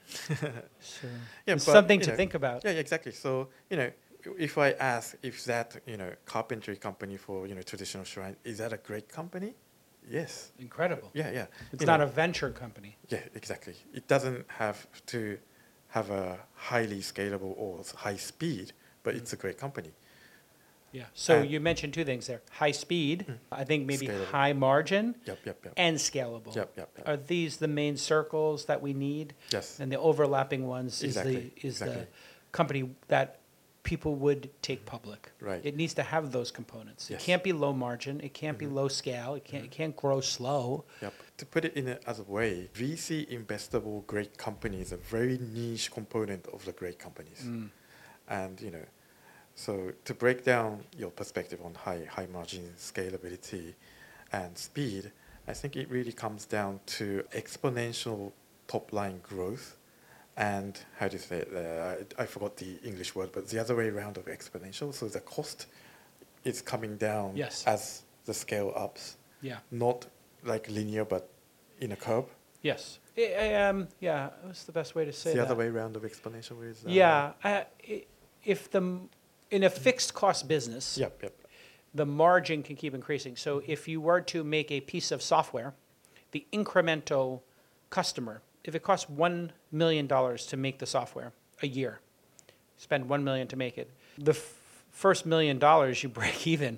So Yeah, it's but, something you to know, think about. Yeah, yeah, exactly. So, you know, if I ask if that, you know, carpentry company for, you know, traditional shrine, is that a great company? Yes. Incredible. Yeah, yeah. It's You not know, a venture company. Yeah, exactly. It doesn't have to have a highly scalable or s- high speed, but it's a great company. Yeah. So And- you mentioned two things there: high speed, I think maybe Scalable. high margin, Yep, yep, yep. and scalable. Yep, yep, yep. Are these the main circles that we need? Yes. And the overlapping ones Exactly, is the is the exactly. company that people would take public. Right. It needs to have those components. It Yes. can't be low margin. It can't be low scale. It can't it can't grow slow. Yep. To put it in a, as a way, V C investable great company is a very niche component of the great companies. And, you know, so to break down your perspective on high high margin scalability and speed, I think it really comes down to exponential top line growth and how do you say it there? I, I forgot the English word, but the other way around of exponential. So the cost is coming down Yes. as the scale ups. Yeah. Not like linear, but in a curve. Yes. I- I, um, yeah. What's the best way to say the that? other way around of exponential is. Uh, Yeah. Uh, i- if the m- in a fixed cost business, Yep. Yep. the margin can keep increasing. So if you were to make a piece of software, the incremental customer, if it costs one million dollars to make the software a year, spend one million dollars to make it, the f- first million dollars you break even.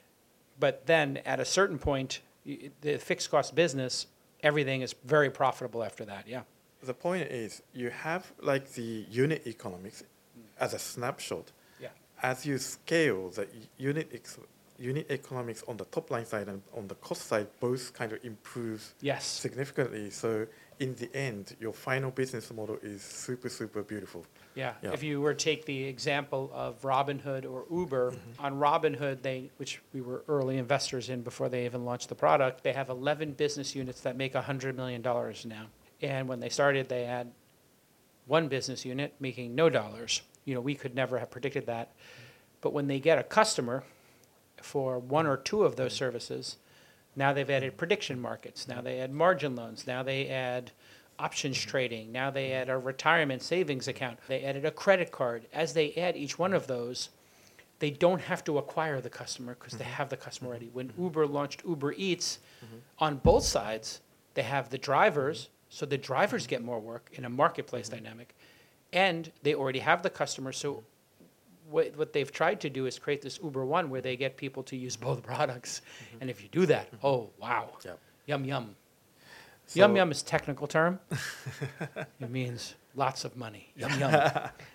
But then at a certain point, y- the fixed cost business, everything is very profitable after that. Yeah. The point is, you have like the unit economics as a snapshot. Yeah. As you scale, the u- unit ex- unit economics on the top line side and on the cost side both kind of improves Yes. significantly. So in the end, your final business model is super, super beautiful. Yeah. Yeah. If you were to take the example of Robinhood or Uber, on Robinhood, they, which we were early investors in before they even launched the product, they have eleven business units that make one hundred million dollars now. And when they started, they had one business unit making no dollars. You know, we could never have predicted that. But when they get a customer for one or two of those services, now they've added prediction markets. Now they add margin loans. Now they add options trading. Now they add a retirement savings account. They added a credit card. As they add each one of those, they don't have to acquire the customer because they have the customer already. When Uber launched Uber Eats, on both sides, they have the drivers, so the drivers get more work in a marketplace dynamic, and they already have the customer. So what, what they've tried to do is create this Uber One where they get people to use both products. And if you do that, oh, wow. Yep. Yum, yum. So- Yum, yum is technical term. It means lots of money. Yum, yum.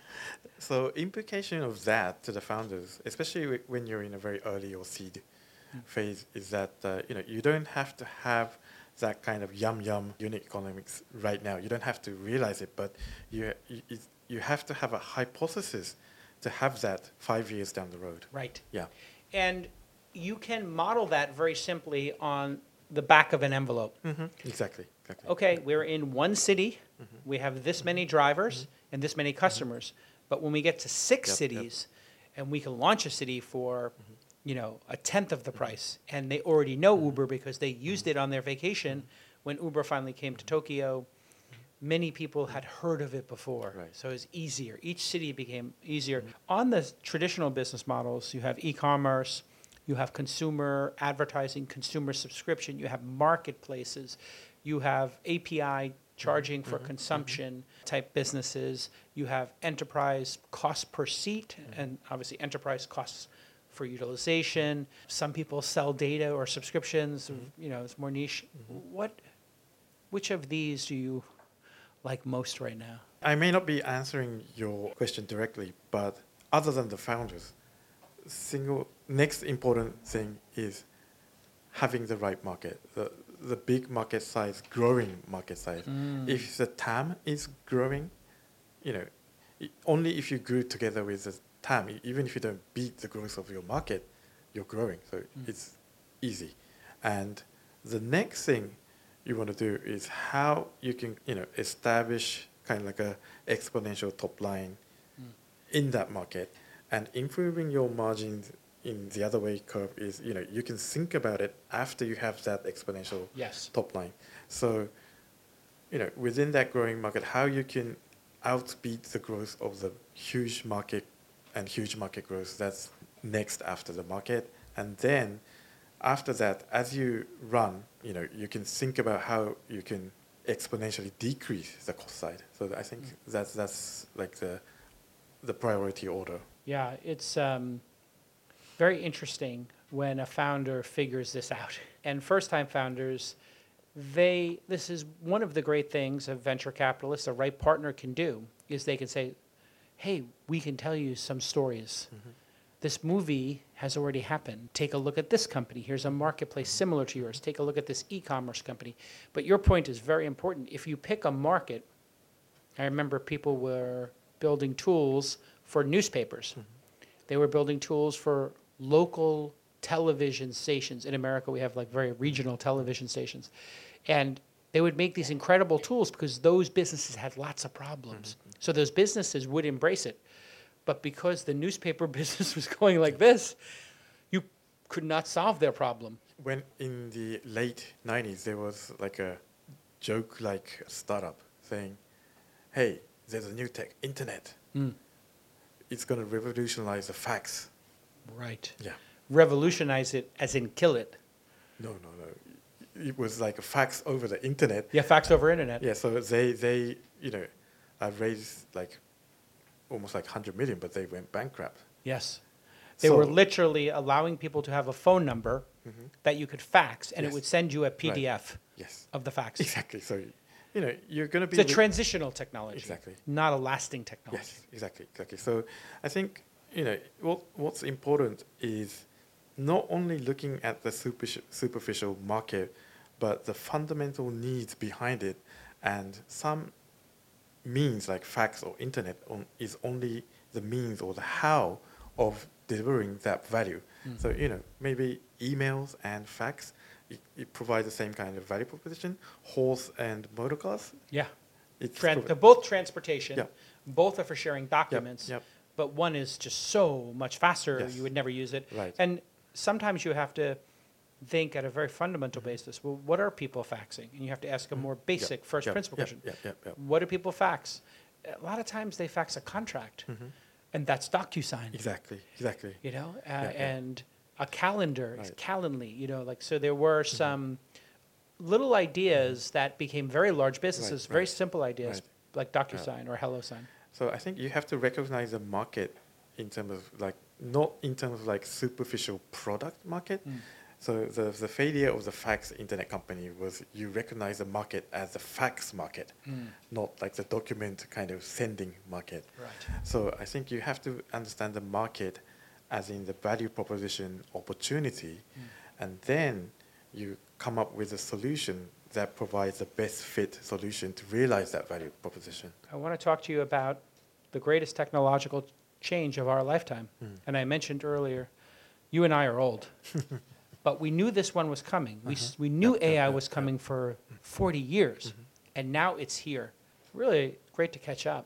So implication of that to the founders, especially whe- when you're in a very early or seed phase, is that uh, you know you don't have to have that kind of yum yum unit economics right now. You don't have to realize it, but you you, it- you have to have a hypothesis to have that five years down the road. Right. Yeah. And you can model that very simply on the back of an envelope. Mm-hmm. Exactly. Exactly. Okay, we're in one city, we have this many drivers and this many customers. But when we get to six Yep, yep. cities, and we can launch a city for, you know, a tenth of the price, and they already know Uber because they used it on their vacation when Uber finally came to Tokyo. Many people had heard of it before, Right. so it was easier. Each city became easier. On the traditional business models, you have e-commerce, you have consumer advertising, consumer subscription, you have marketplaces, you have A P I charging for consumption type businesses, you have enterprise cost per seat, and obviously enterprise costs for utilization. Some people sell data or subscriptions, you know, it's more niche. What, which of these do you like most right now? I may not be answering your question directly, but other than the founders, single next important thing is having the right market, the the big market size, growing market size. If the T A M is growing, you know, i- only if you grew together with the T A M, e- even if you don't beat the growth of your market, you're growing. So it's easy. And the next thing you want to do is how you can, you know, establish kind of like a exponential top line in that market. And improving your margins in the other way curve is, you know, you can think about it after you have that exponential Yes. top line. So, you know, within that growing market, how you can outbeat the growth of the huge market and huge market growth that's next after the market. And then after that, as you run, you know, you can think about how you can exponentially decrease the cost side. So I think mm. that's that's like the the priority order. Yeah, it's um, very interesting when a founder figures this out. And first-time founders, they this is one of the great things a venture capitalist, a right partner can do, is they can say, hey, we can tell you some stories. Mm-hmm. This movie has already happened. Take a look at this company. Here's a marketplace similar to yours. Take a look at this e-commerce company. But your point is very important. If you pick a market, I remember people were building tools for newspapers. Mm-hmm. They were building tools for local television stations. In America, we have like very regional television stations. And they would make these incredible tools because those businesses had lots of problems. Mm-hmm. So those businesses would embrace it. But because the newspaper business was going like this, you could not solve their problem. When in the late nineties, there was like a joke-like startup saying, hey, there's a new tech, internet. Mm. It's going to revolutionize the fax. Right. Yeah. Revolutionize it as in kill it. No, no, no. It was like a fax over the internet. Yeah, fax over internet. Yeah, so they, they you know, uh, raised like almost like one hundred million, but they went bankrupt. Yes. They so, were literally allowing people to have a phone number mm-hmm. that you could fax, and yes. it would send you a P D F right. yes. of the fax. Exactly. So, you know, you're going to be... It's a transitional technology. Exactly. Not a lasting technology. Yes, exactly, exactly. So I think, you know, what what's important is not only looking at the superficial, superficial market, but the fundamental needs behind it. And some means like fax or internet on, is only the means or the how of delivering that value. Mm. So, you know, maybe emails and fax, it, it provides the same kind of value proposition. Horse and motor cars. Yeah. It's Tran- they're both transportation. Yep. Both are for sharing documents. Yep. Yep. But one is just so much faster, yes. you would never use it. Right. And sometimes you have to think at a very fundamental mm-hmm. basis, well, what are people faxing? And you have to ask a more basic yep. first yep. principle yep. question. Yep. Yep. Yep. What do people fax? A lot of times they fax a contract, mm-hmm. and that's DocuSign. Exactly, exactly. You know, uh, yeah, yeah. and a calendar is right. Calendly, you know, like, so there were mm-hmm. some little ideas mm-hmm. that became very large businesses, right, very right. simple ideas, right. like DocuSign yeah. or HelloSign. So I think you have to recognize the market in terms of like, not in terms of like superficial product market. Mm. So the, the failure of the fax internet company was you recognize the market as the fax market, mm. not like the document kind of sending market. Right. So I think you have to understand the market as in the value proposition opportunity, mm. and then you come up with a solution that provides the best fit solution to realize that value proposition. I want to talk to you about the greatest technological change of our lifetime. Mm. And I mentioned earlier, you and I are old. But we knew this one was coming. Uh-huh. We, we knew yep, A I yep, was coming yep. for forty years, mm-hmm. and now it's here. Really great to catch up.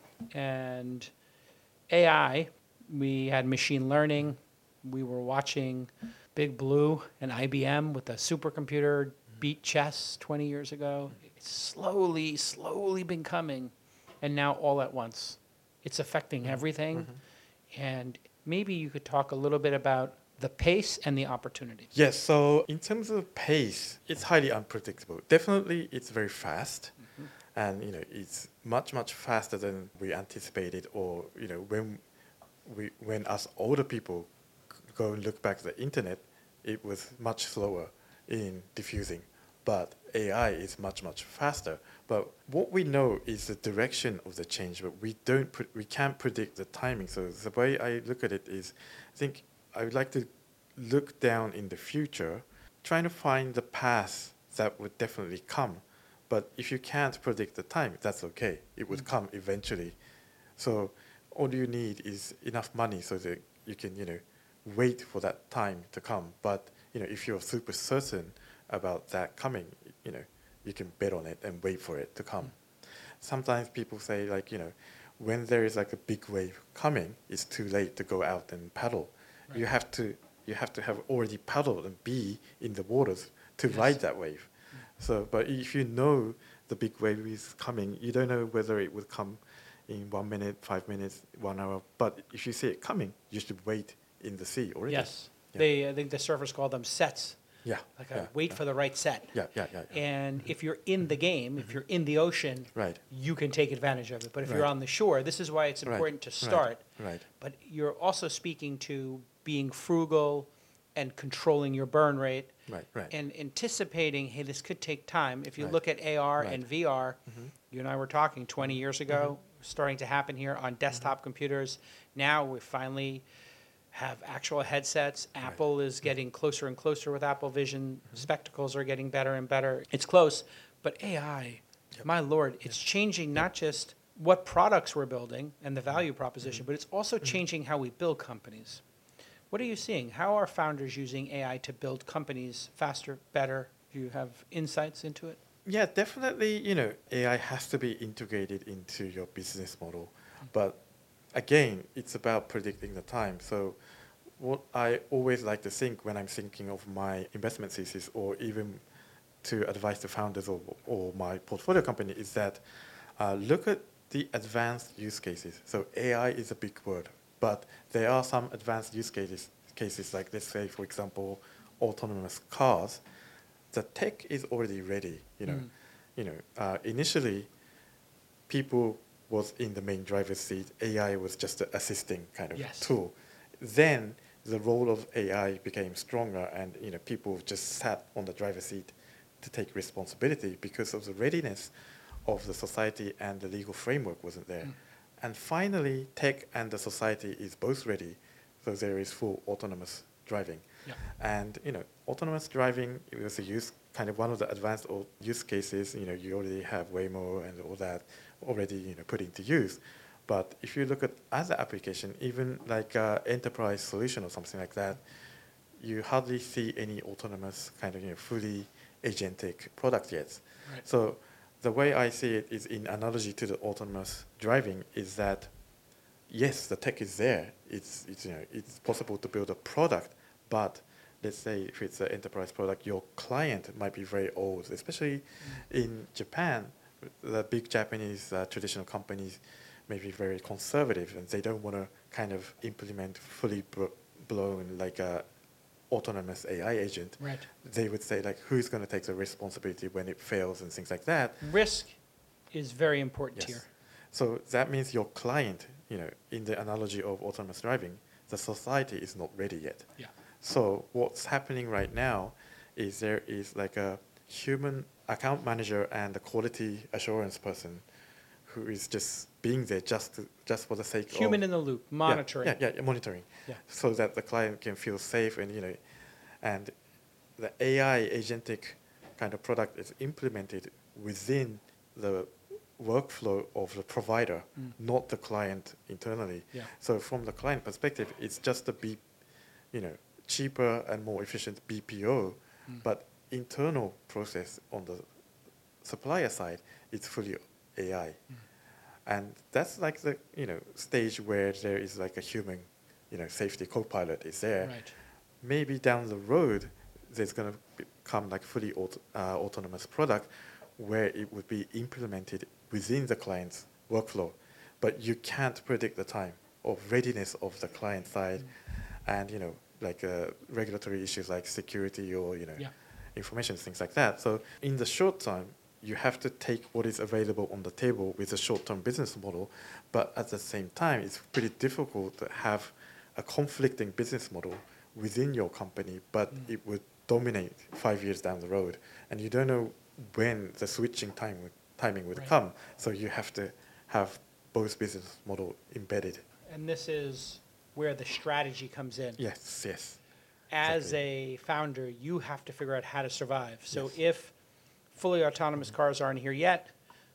And A I, we had machine learning. We were watching Big Blue and I B M with a supercomputer mm-hmm. beat chess twenty years ago. It's slowly, slowly been coming, and now all at once. It's affecting mm-hmm. everything. Mm-hmm. And maybe you could talk a little bit about the pace and the opportunity. Yes, so in terms of pace, it's highly unpredictable. Definitely, it's very fast, mm-hmm. and you know, it's much much faster than we anticipated. Or you know, when we when us older people go and look back at the internet, it was much slower in diffusing. But A I is much much faster. But what we know is the direction of the change, but we don't pre- we can't predict the timing. So the way I look at it is, I think I would like to look down in the future, trying to find the path that would definitely come. But if you can't predict the time, that's okay. It would mm. come eventually. So all you need is enough money so that you can, you know, wait for that time to come. But, you know, if you're super certain about that coming, you know, you can bet on it and wait for it to come. Mm. Sometimes people say, like, you know, when there is like a big wave coming, it's too late to go out and paddle. Right. You have to you have to have already paddled and be in the waters to Yes. ride that wave. Mm. So, but if you know the big wave is coming, you don't know whether it would come in one minute, five minutes, one hour. But if you see it coming, you should wait in the sea already. Yes. Yeah. They, I think the surfers call them sets. Yeah. Like a yeah, wait yeah. for the right set. Yeah, yeah, yeah. yeah. And if you're in the game, if you're in the ocean, Right. you can take advantage of it. But if you're Right. on the shore, this is why it's Right, important to right, start. Right. But you're also speaking to being frugal and controlling your burn rate Right. Right. and anticipating, hey, this could take time. If you Right. look at A R Right. and V R, Mhm. you and I were talking twenty years ago, starting to happen here on desktop computers. Now we finally have actual headsets. Apple is getting closer and closer with Apple Vision. Spectacles are getting better and better. It's close, but A I, my lord, it's changing not just what products we're building and the value proposition, but it's also changing how we build companies. What are you seeing? How are founders using A I to build companies faster, better? Do you have insights into it? Yeah, definitely, you know, A I has to be integrated into your business model. But again, it's about predicting the time. So what I always like to think when I'm thinking of my investment thesis or even to advise the founders or, or my portfolio company is that uh, look at the advanced use cases. So A I is a big word, but there are some advanced use cases, cases like let's say, for example, autonomous cars. The tech is already ready. You know, Mm. you know. Uh, initially, people was in the main driver's seat. A I was just an assisting kind of Yes. tool. Then the role of A I became stronger, and you know, people just sat on the driver's seat to take responsibility because of the readiness of the society and the legal framework wasn't there. Mm. And finally, tech and the society is both ready, so there is full autonomous driving. Yeah. And you know, autonomous driving it was a use kind of one of the advanced o- use cases. You know, you already have Waymo and all that already you know put into use. But if you look at other application, even like uh, enterprise solution or something like that, you hardly see any autonomous kind of you know fully agentic product yet. Right. So the way I see it is in analogy to the autonomous driving is that yes, the tech is there. It's it's you know it's possible to build a product, but let's say if it's an enterprise product, your client might be very old, especially in Japan. The big Japanese uh, traditional companies may be very conservative, and they don't want to kind of implement fully bro- blown like a autonomous A I agent. Right. They would say like, who's going to take the responsibility when it fails and things like that. Risk is very important Yes. here. So that means your client, you know, in the analogy of autonomous driving, the society is not ready yet. Yeah. So what's happening right now is there is like a human account manager and a quality assurance person who is just being there just to, just for the sake of Human in the loop, Yeah, monitoring. Yeah, yeah, yeah, monitoring. Yeah. So that the client can feel safe and you know, and the A I agentic kind of product is implemented within the workflow of the provider, Mm. not the client internally. Yeah. So from the client perspective, it's just a B, you know, cheaper and more efficient B P O, Mm. but internal process on the supplier side, it's fully A I. Mm. And that's like the you know stage where there is like a human, you know, safety co-pilot is there. Right. Maybe down the road, there's going to become like fully auto, uh, autonomous product where it would be implemented within the client's workflow, but you can't predict the time of readiness of the client side, Mm. and you know like uh, regulatory issues like security or you know Yeah. information things like that. So in the short time, you have to take what is available on the table with a short-term business model, but at the same time, it's pretty difficult to have a conflicting business model within your company, but Mm. it would dominate five years down the road, and you don't know when the switching time would, timing would Right. come. So you have to have both business model embedded. And this is where the strategy comes in. Yes, yes. As exactly. a founder, you have to figure out how to survive. So Yes. if fully autonomous cars aren't here yet,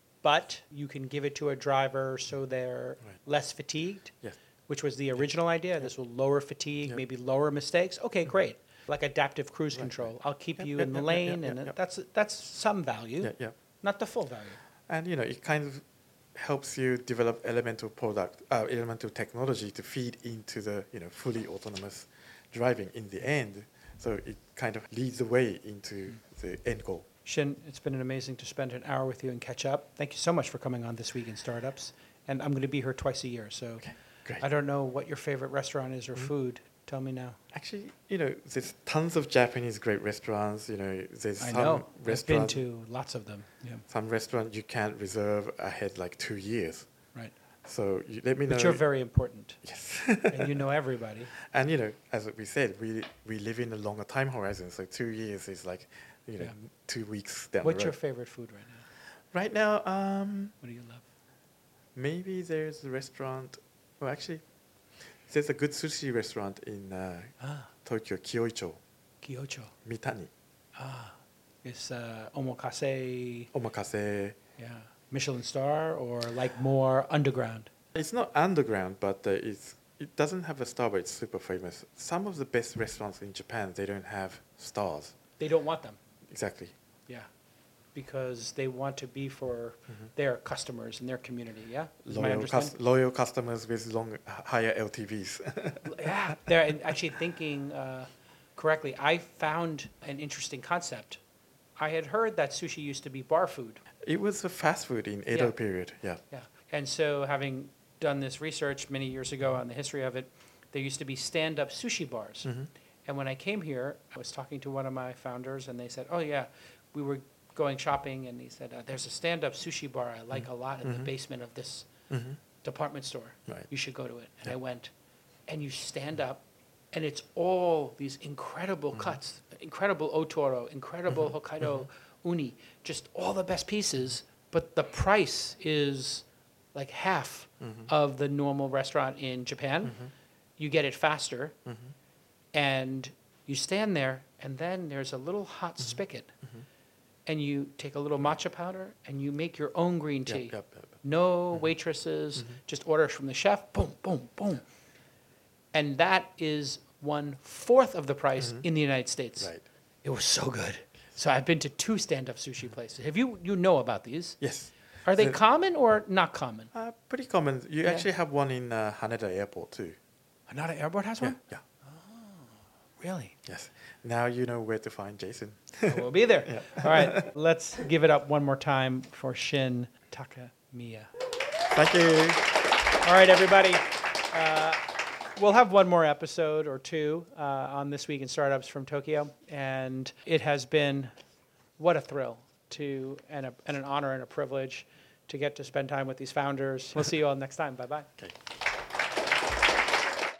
but you can give it to a driver so they're Right. less fatigued, Yes. which was the original idea. This will lower fatigue, Yep. maybe lower mistakes. Okay, great. Like adaptive cruise Right, control. right. I'll keep Yep, you yep, in the yep, yep, lane, yep, and yep. that's that's some value, Yeah, yeah. not the full value. And you know, it kind of helps you develop elemental product, uh, elemental technology to feed into the you know fully autonomous driving in the end. So it kind of leads the way into the end goal. Shin, it's been amazing to spend an hour with you and catch up. Thank you so much for coming on This Week in Startups. And I'm going to be here twice a year, so Okay, great. I don't know what your favorite restaurant is or Mhm. food. Tell me now. Actually, you know, there's tons of Japanese great restaurants. You know, there's I some know. I've been restaurants. to lots of them. Yeah, Some restaurant you can't reserve ahead like two years. right. So you let me know. But you're very important, Yes. and you know everybody. And you know, as we said, we we live in a longer time horizon. So two years is like, you know, Yeah. two weeks down What's the your road. favorite food right now? Right now, um, What do you love? maybe there's a restaurant. Well, actually, there's a good sushi restaurant in uh, Ah, Tokyo, Kyoicho, Kyocho. Mitani. Ah, it's uh, omakase, Omakase. yeah, Michelin star, or like more underground? It's not underground, but uh, it's it doesn't have a star, but it's super famous. Some of the best restaurants in Japan, they don't have stars. They don't want them. Exactly. Yeah, because they want to be for their customers and their community. Yeah, Is my Loyal, understanding? cus- loyal customers with long, h- higher L T Vs. Yeah, they're and actually thinking uh, correctly. I found an interesting concept. I had heard that sushi used to be bar food. It was a fast food in Edo Yeah. period. Yeah. Yeah, and so having done this research many years ago on the history of it, there used to be stand-up sushi bars. Mhm. And when I came here, I was talking to one of my founders, and they said, "Oh yeah, we were going shopping," and he said, uh, "There's a stand-up sushi bar I like a lot in the Mhm. basement of this hmm department store. Right. You should go to it." And Yeah. I went, and you stand up, and it's all these incredible Mm-hmm. cuts, incredible otoro, incredible Hokkaido uni, just all the best pieces, but the price is like half Mm-hmm. of the normal restaurant in Japan. You get it faster, Mm-hmm. and you stand there, and then there's a little hot Mm-hmm. spigot, and you take a little matcha powder, and you make your own green tea. Yep, yep, yep. No waitresses, just orders from the chef, boom, boom, boom. And that is one fourth of the price in the United States. Right. It was so good. So I've been to two stand-up sushi places. Have you, you know about these? Yes. Are they The- common or not common? Uh, pretty common. You Yeah. actually have one in uh, Haneda Airport too. Hanada Airport has Yeah. one? Yeah. Really? Yes. Now you know where to find Jason. We'll be there. Yeah. All right, let's give it up one more time for Shin Takamiya. Thank you. All right, everybody. Uh, we'll have one more episode or two uh, on This Week in Startups from Tokyo. And it has been, what a thrill to and, a, and an honor and a privilege to get to spend time with these founders. We'll see you all next time. Bye-bye. Okay.